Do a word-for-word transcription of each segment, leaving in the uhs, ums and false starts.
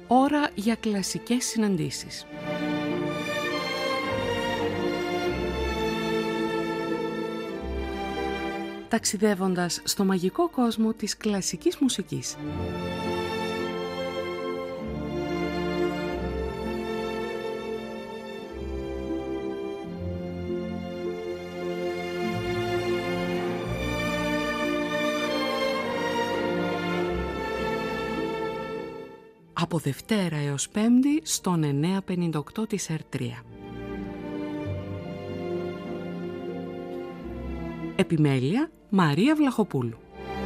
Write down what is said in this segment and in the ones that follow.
ώρα για κλασικές συναντήσεις. Ταξιδεύοντας στο μαγικό κόσμο της κλασικής μουσικής. Από Δευτέρα έως Πέμπτη στον εννιακόσια πενήντα οκτώ της Ερ τρία. Επιμέλεια Μαρία Βλαχοπούλου.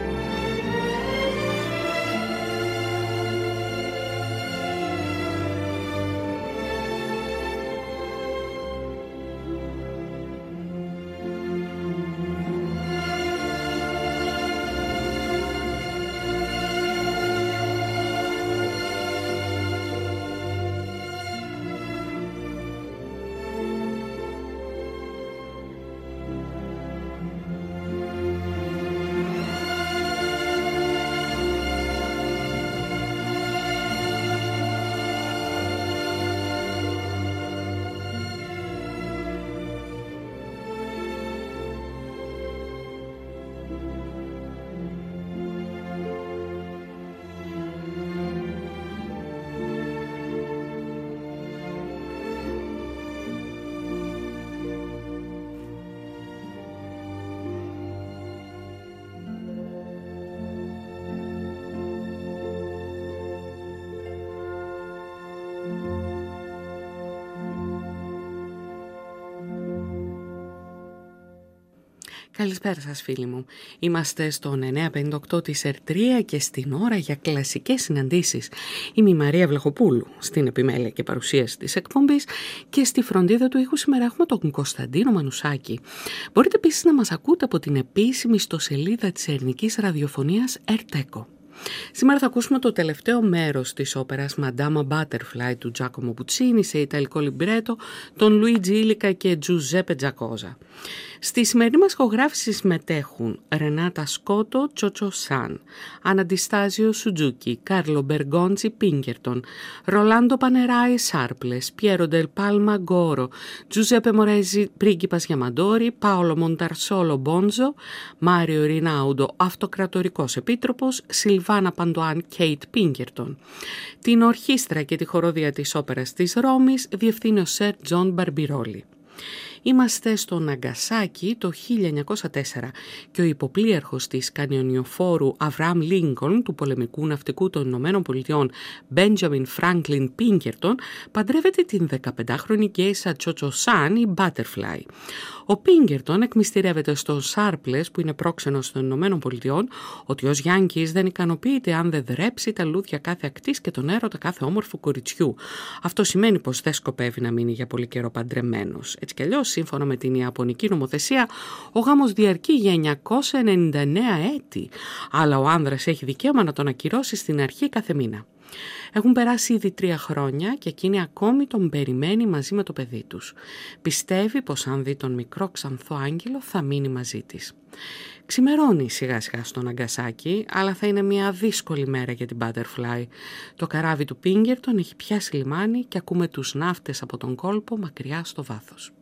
Καλησπέρα σας φίλοι μου. Είμαστε στον εννιακόσια πενήντα οκτώ της Ερ τρία και στην ώρα για κλασικές συναντήσεις. Είμαι η Μαρία Βλαχοπούλου στην επιμέλεια και παρουσίαση της εκπομπής και στη φροντίδα του ήχου σήμερα έχουμε τον Κωνσταντίνο Μανουσάκη. Μπορείτε επίσης να μας ακούτε από την επίσημη ιστοσελίδα της ελληνικής ραδιοφωνίας Ερτέκο. Σήμερα θα ακούσουμε το τελευταίο μέρος της όπερας Madama Butterfly του Giacomo Puccini σε ιταλικό λιμπρέτο των Λουίτζι Ήλικα και Τζουζέπε Τζακόζα. Στη σημερινή μας ηχογράφηση συμμετέχουν Ρενάτα Σκότο, Τσότσο Σαν, Αναντιστάζιο Σουτζούκι, Κάρλο Μπεργκόντσι Πίνκερτον, Ρολάντο Πανεράι Σάρπλες, Πιέρο Ντελ Πάλμα Γκόρο, Τζουζέπε Μορέζι Πρίγκιπας Γιαμαντόρι, Πάολο Μονταρσόλο Μπόντζο, Μάριο Ρινάουντο Αυτοκρατορικός Επίτροπος, Σιλβάνα Παντοάν Κέιτ Πίνκερτον. Την ορχήστρα και τη χοροδία της όπερας της Ρώμης διευθύνει ο Σερ Τζον Μπαρμπιρόλι. Είμαστε στο Ναγκασάκι το χίλια εννιακόσια τέσσερα και ο υποπλήρχος της κανιονιοφόρου Αβραάμ Λίνκολν του πολεμικού ναυτικού των Ηνωμένων Πολιτειών Μπέντζαμιν Φράγκλιν Πίνκερτον παντρεύεται την δεκαπεντάχρονη γκέισσα Τσότσο Σαν η Butterfly. Ο Πίνκερτον εκμυστηρεύεται στον Σάρπλες που είναι πρόξενος των Ηνωμένων Πολιτειών ότι ως Γιάνκης δεν ικανοποιείται αν δεν δρέψει τα λούδια κάθε ακτής και τον έρωτα κάθε όμορφου κοριτσιού. Αυτό σημαίνει πως δεν σκοπεύει να μείνει για πολύ καιρό παντρεμένος. Έτσι κι αλλιώς, σύμφωνα με την Ιαπωνική νομοθεσία, ο γάμος διαρκεί για εννιακόσια ενενήντα εννέα έτη, αλλά ο άνδρας έχει δικαίωμα να τον ακυρώσει στην αρχή κάθε μήνα. Έχουν περάσει ήδη τρία χρόνια και εκείνη ακόμη τον περιμένει μαζί με το παιδί τους. Πιστεύει πως αν δει τον μικρό ξανθό άγγελο θα μείνει μαζί της. Ξημερώνει σιγά σιγά στο Ναγκασάκι, αλλά θα είναι μια δύσκολη μέρα για την Butterfly. Το καράβι του Πίνκερτον έχει πιάσει λιμάνι και ακούμε τους ναύτες από τον κόλπο μακριά στο βάθος.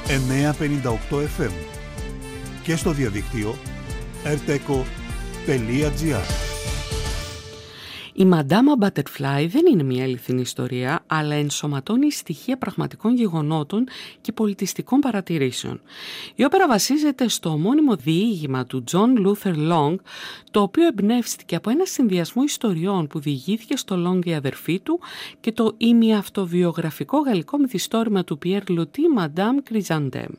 εννιακόσια πενήντα οκτώ εφ εμ και στο διαδίκτυο ερτέκο τελεία τζι άρ. Η Μαντάμα Butterfly δεν είναι μια αληθινή ιστορία, αλλά ενσωματώνει στοιχεία πραγματικών γεγονότων και πολιτιστικών παρατηρήσεων. Η όπερα βασίζεται στο ομώνυμο διήγημα του John Luther Long, το οποίο εμπνεύστηκε από ένα συνδυασμό ιστοριών που διηγήθηκε στο Long η αδερφή του και το ημιαυτοβιογραφικό γαλλικό μυθιστόρημα του Pierre Loti, Madame Chrysanthème.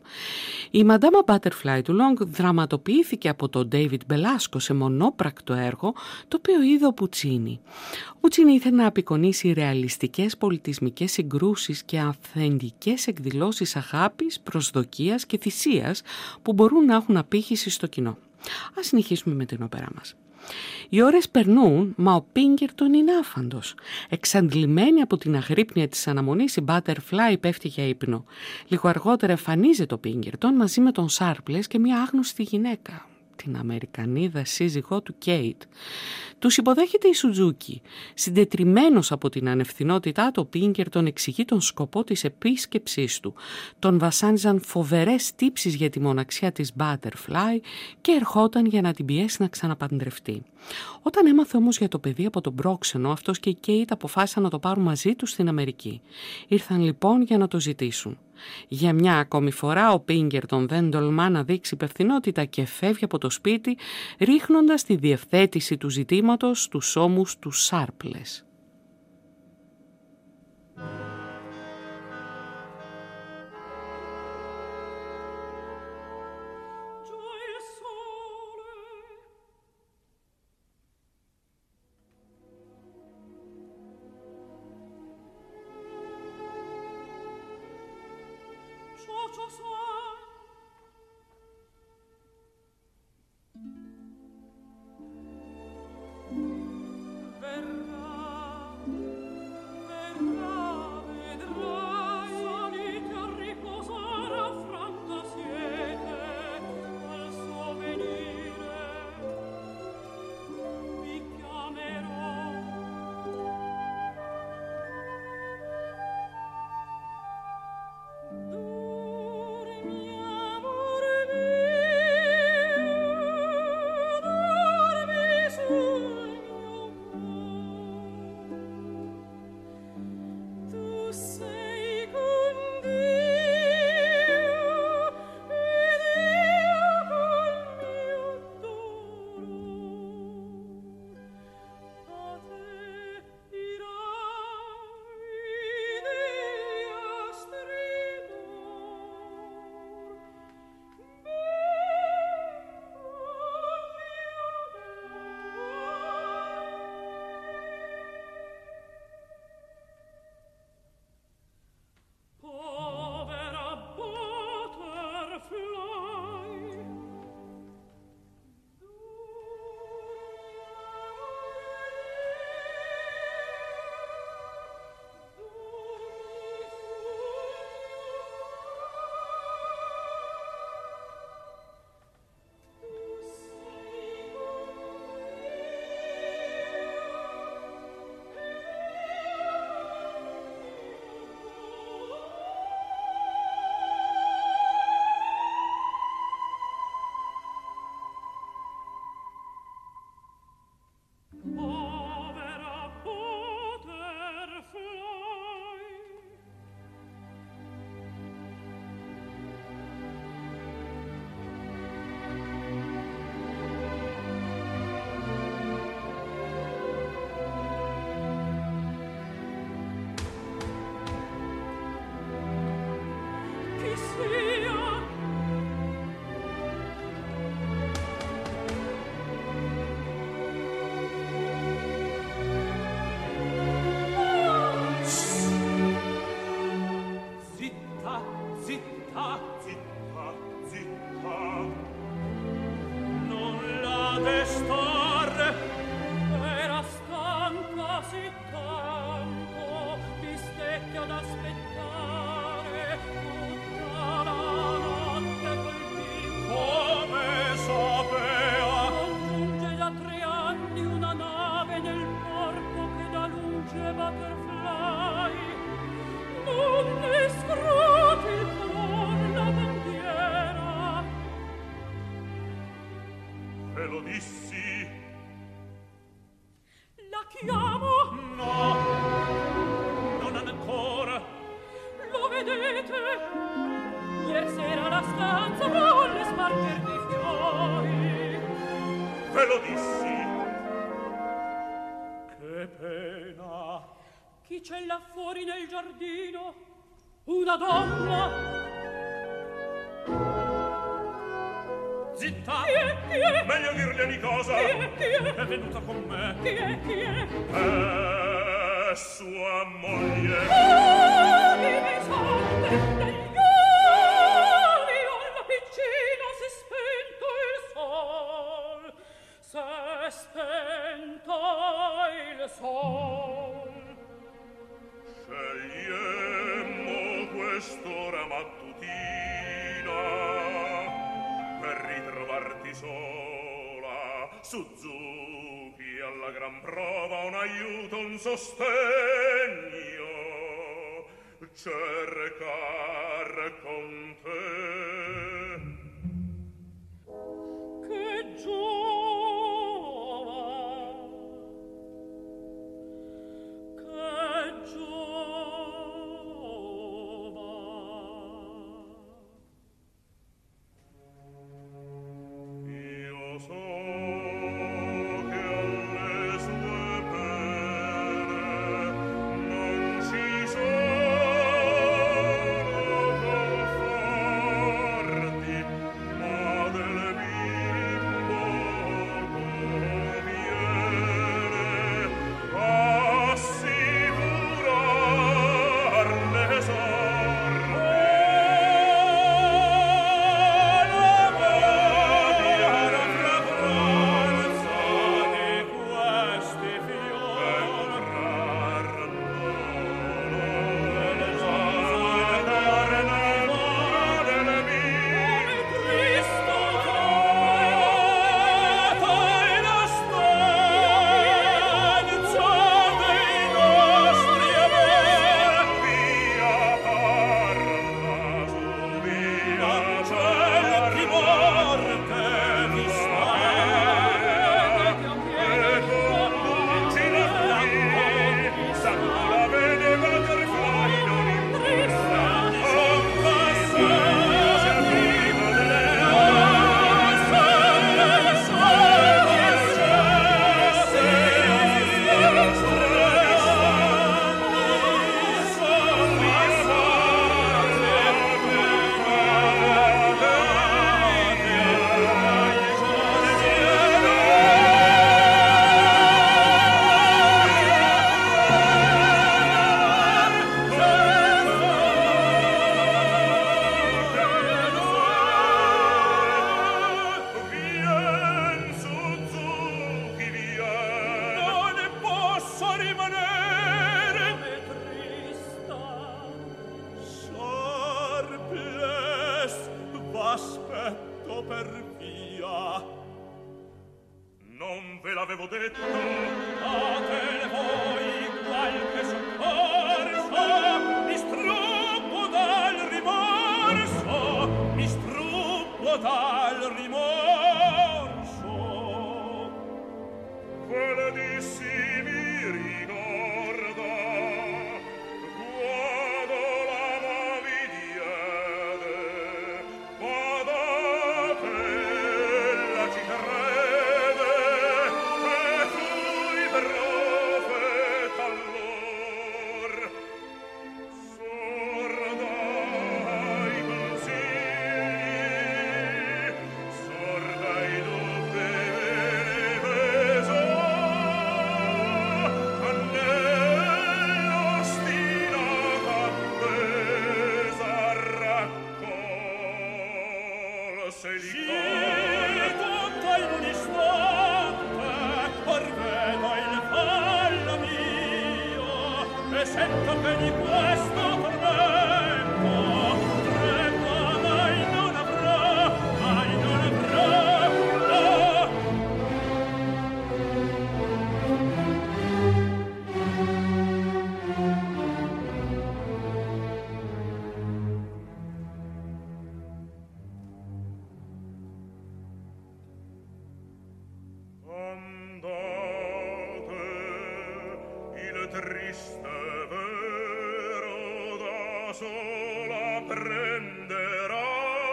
Η Μαντάμα Butterfly του Long δραματοποιήθηκε από τον David Belasco σε μονόπρακτο έργο, το οποίο είδε ο Πουτσίνι. Ο Πουτσίνι ήθελε να απεικονίσει ρεαλιστικές πολιτισμικές συγκρούσεις και αυθεντικές εκδηλώσεις αγάπης, προσδοκίας και θυσίας που μπορούν να έχουν απήχηση στο κοινό. Ας συνεχίσουμε με την όπερά μας. Οι ώρες περνούν, μα ο Πίνκερτον είναι άφαντος. Εξαντλημένη από την αγρύπνια της αναμονής, η Butterfly πέφτει για ύπνο. Λίγο αργότερα εμφανίζεται ο Πίνκερτον μαζί με τον Σάρπλες και μια άγνωστη γυναίκα, την Αμερικανίδα σύζυγό του Κέιτ. Τους υποδέχεται η Σουτζούκι. Συντετριμμένος από την ανευθυνότητά του, ο Πίνκερτον εξηγεί τον σκοπό της επίσκεψής του. Τον βασάνιζαν φοβερές τύψεις για τη μοναξιά της Butterfly και ερχόταν για να την πιέσει να ξαναπαντρευτεί. Όταν έμαθε όμως για το παιδί από τον πρόξενο, αυτός και η Κέιτ αποφάσισαν να το πάρουν μαζί τους στην Αμερική. Ήρθαν λοιπόν για να το ζητήσουν. Για μια ακόμη φορά ο Πίνκερτον δεν τολμά να δείξει υπευθυνότητα και φεύγει από το σπίτι, ρίχνοντας τη διευθέτηση του ζητήματος στους ώμους του Σάρπλες. Butterfly, non ne scruti il color, la ve lo dissi. La chiamo? No, non ancora. Lo vedete? Ieri sera la stanza volle sparger di fiori. Ve lo dissi. Che pena. Chi c'è là fuori nel giardino? Una donna. Zitta! Chi è? Chi è? Meglio dirgli ogni cosa. Chi è? Chi è? È venuta con me. Chi è? Chi è? È sua moglie. Oh, mi risonde degli oli, alla piccina si è spento il sol. S'è spento il sol. Scegliemmo quest'ora mattutina per ritrovarti sola. Suzuki alla gran prova, un aiuto, un sostegno, cercar con te. Che giova, che giova. Io so che alle sue pene non ci sono conforti, ma del bimbo conviene assicurarne sorti. Aspetto per via. Non ve l'avevo detto. Datele voi qualche soccorso. Mi struppo dal rimorso. Mi struppo dal rimorso. Quale dissi mi ricorda. Quando l'amo vi diede. Guardate, ella ci crede. E fui profeta allor. Sorda ai consigli, sorda ai dubbi veneso, nell'ostinata attesa raccolse il cuore. Tutto in un istante, or vedo il fallo mio, e sento che di questo tormento tremo, mai non avrò, mai non avrò. Oh! triste vero da sola prenderà.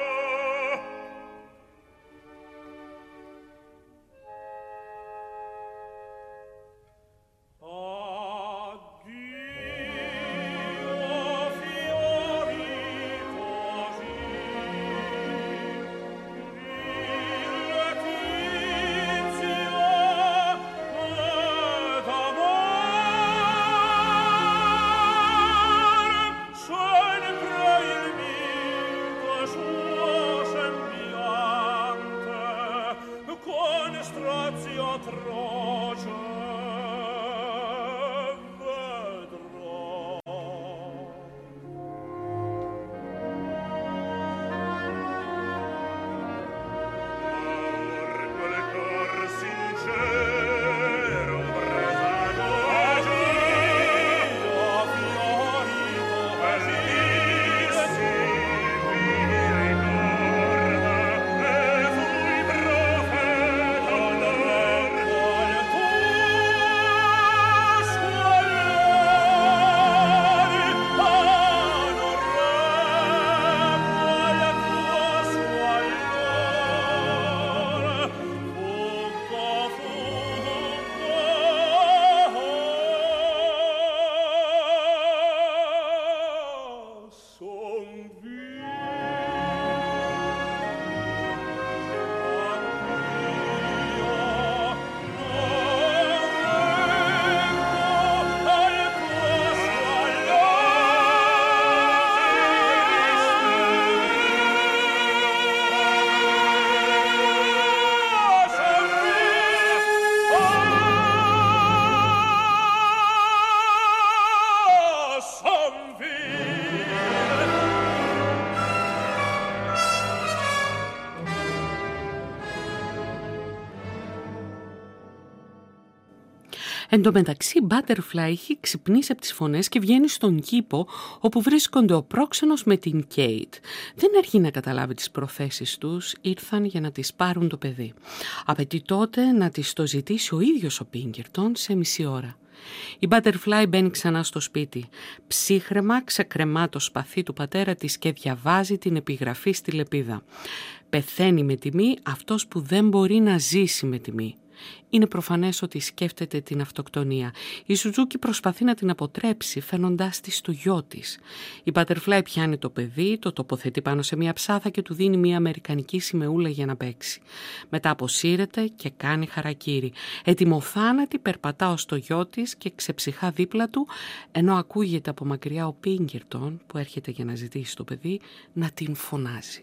Εν τω μεταξύ, η Butterfly έχει ξυπνήσει από τις φωνές και βγαίνει στον κήπο όπου βρίσκονται ο πρόξενος με την Kate. Δεν αργεί να καταλάβει τις προθέσεις τους, ήρθαν για να της πάρουν το παιδί. Απαιτεί τότε να της το ζητήσει ο ίδιος ο Πίνκερτον σε μισή ώρα. Η Butterfly μπαίνει ξανά στο σπίτι. Ψύχρεμα ξεκρεμά το σπαθί του πατέρα της και διαβάζει την επιγραφή στη λεπίδα. Πεθαίνει με τιμή αυτός που δεν μπορεί να ζήσει με τιμή. Είναι προφανές ότι σκέφτεται την αυτοκτονία. Η Σουτζούκι προσπαθεί να την αποτρέψει φαίνοντάς της το γιο της. Η Butterfly πιάνει το παιδί, το τοποθετεί πάνω σε μια ψάθα και του δίνει μια αμερικανική σημεούλα για να παίξει. Μετά αποσύρεται και κάνει χαρακίρι. Ετοιμοθάνατη περπατά ως το γιο της και ξεψυχά δίπλα του, ενώ ακούγεται από μακριά ο Πίνκερτον που έρχεται για να ζητήσει το παιδί να την φωνάζει.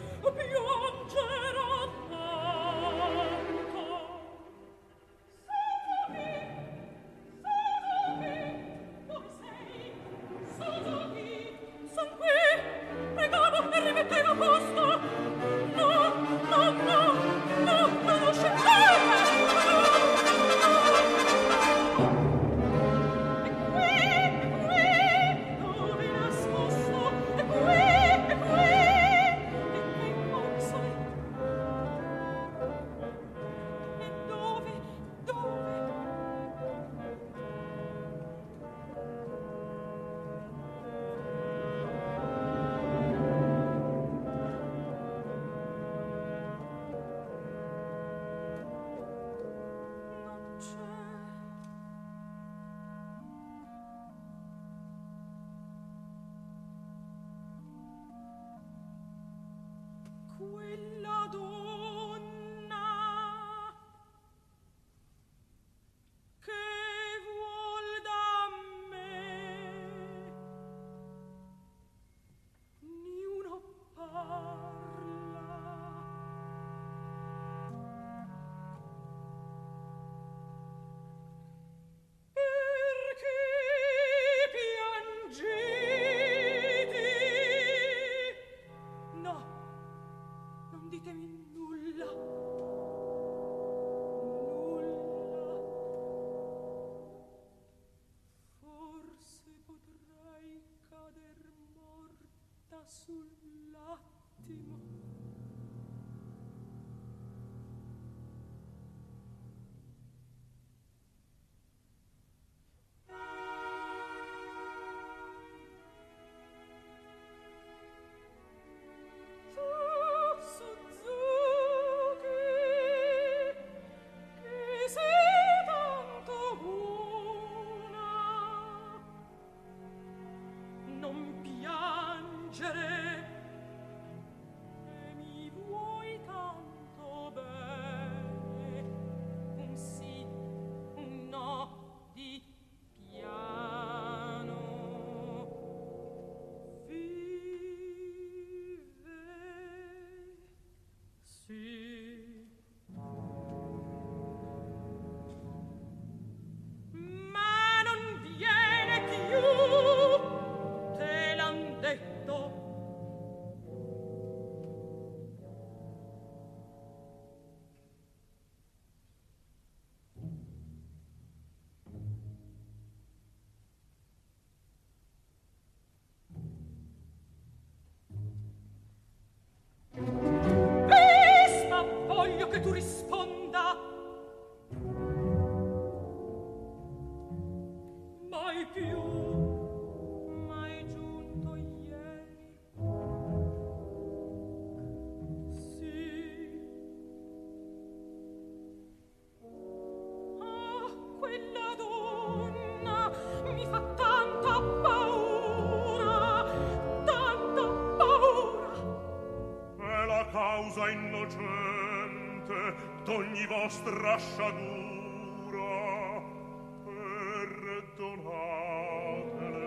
Piangerò tanto sull'attimo. D'ogni vostra sciagura perdonatele.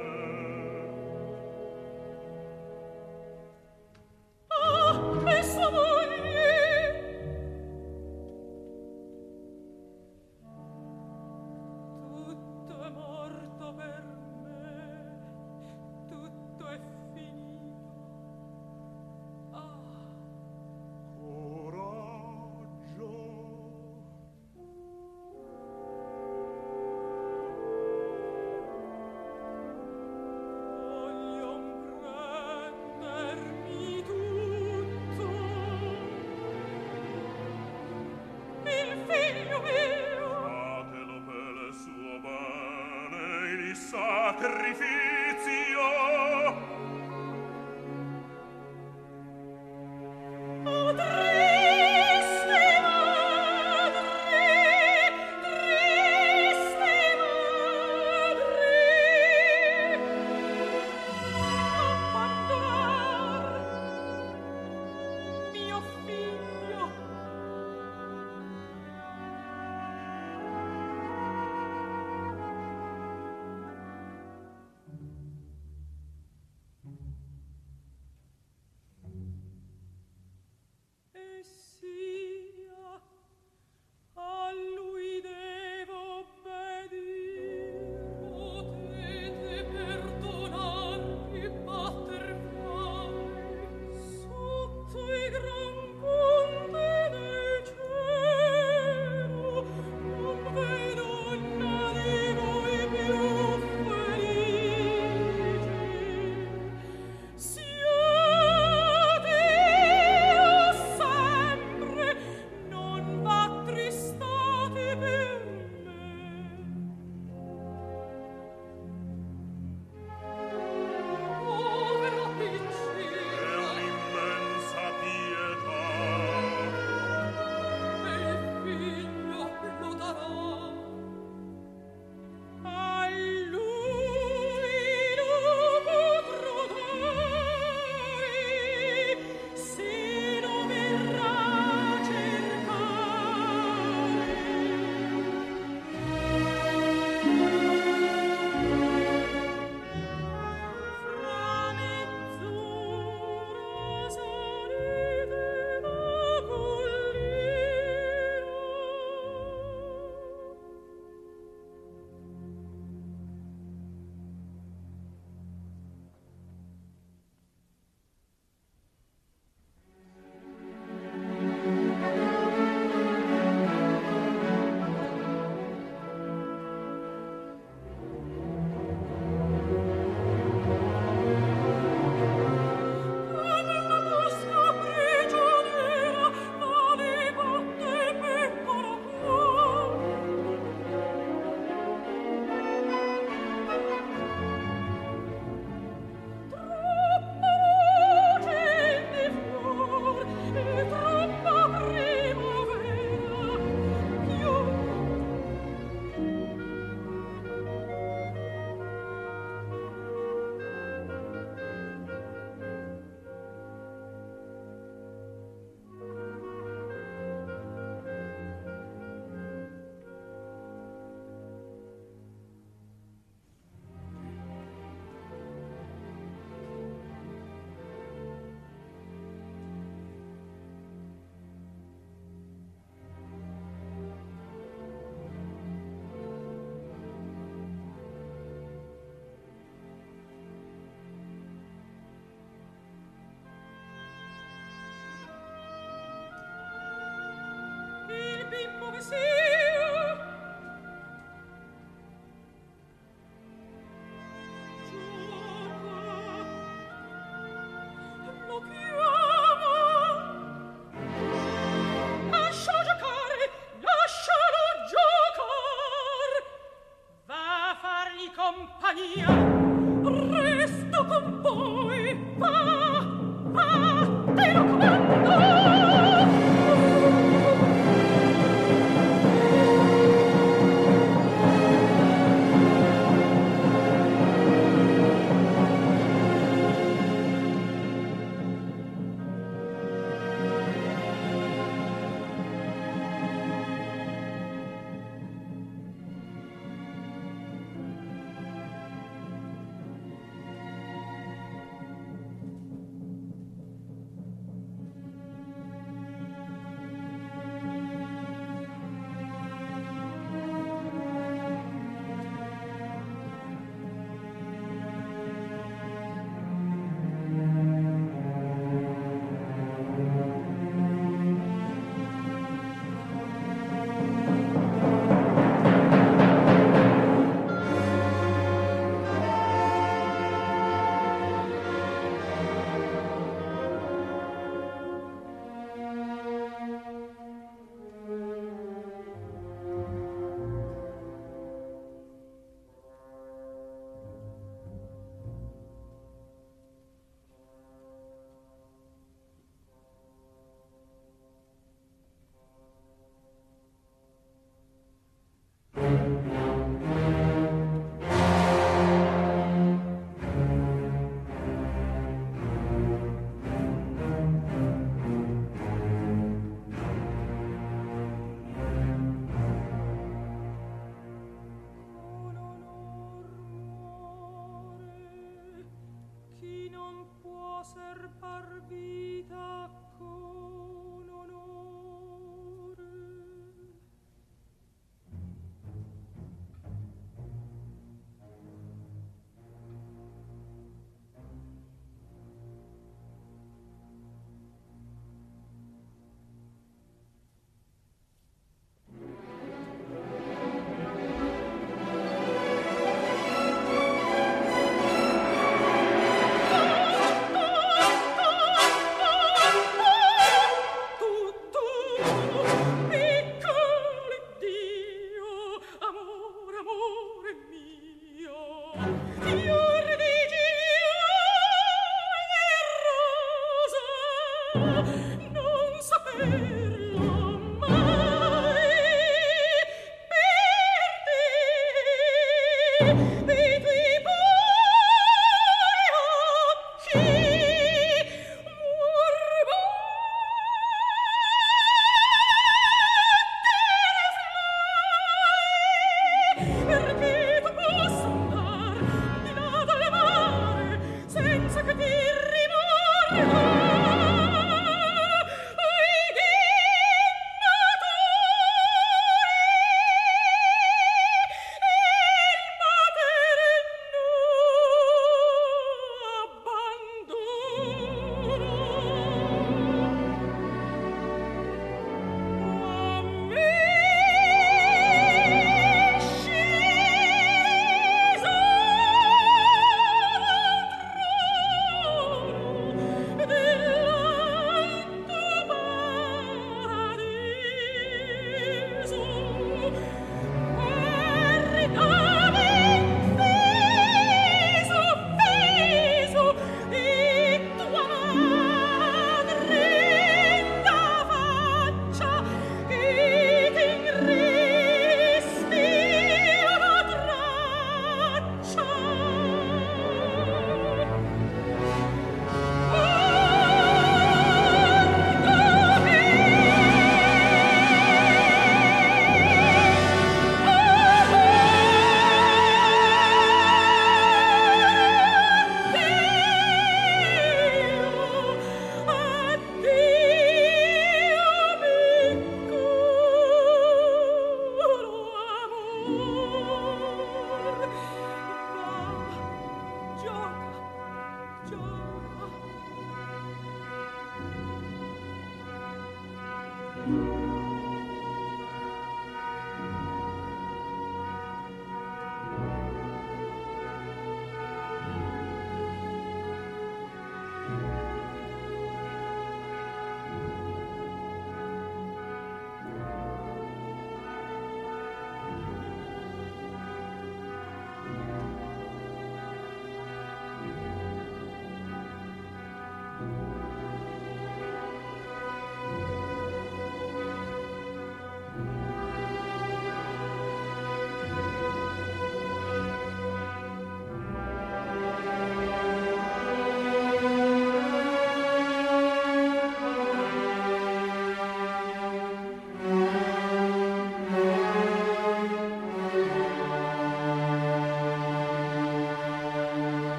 Ah, e sua moglie! Tutto è morto per me, tutto è finito. Ah! Coraggio.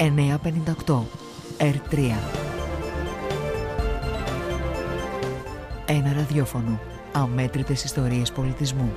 εννιακόσια πενήντα οκτώ ερ τρία. Ένα ραδιόφωνο. Αμέτρητες ιστορίες πολιτισμού.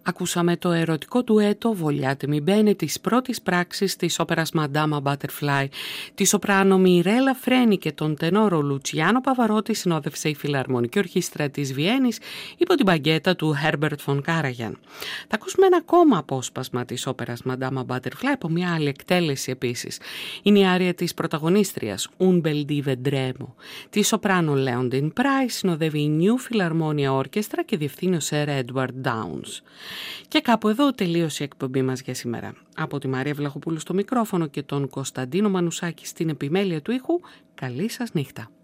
Ακούσαμε το ερωτικό ντουέτο «Vogliate mi bene» της πρώτης πράξης της όπερας Madama Butterfly. Τη σοπράνο Μιρέλα Φρένη και τον τενόρο Λουτσιάνο Παβαρότη συνόδευσε η Φιλαρμονική Ορχήστρα της Βιέννης υπό την παγκέτα του Herbert von Karajan. Θα ακούσουμε ένα ακόμα απόσπασμα της όπερας Madama Butterfly από μια άλλη εκτέλεση επίσης. Είναι η άρια της πρωταγωνίστριας Un bel di vedremo. Τη σοπράνο Leondine Price συνοδεύει η New Philharmonia Orchestra και διευθύνει ο Sir Edward Downes. Και κάπου εδώ τελείωσε η εκπομπή μας για σήμερα. Από τη Μαρία Βλαχοπούλου στο μικρόφωνο και τον Κωνσταντίνο Μανουσάκη στην επιμέλεια του ήχου, καλή σας νύχτα.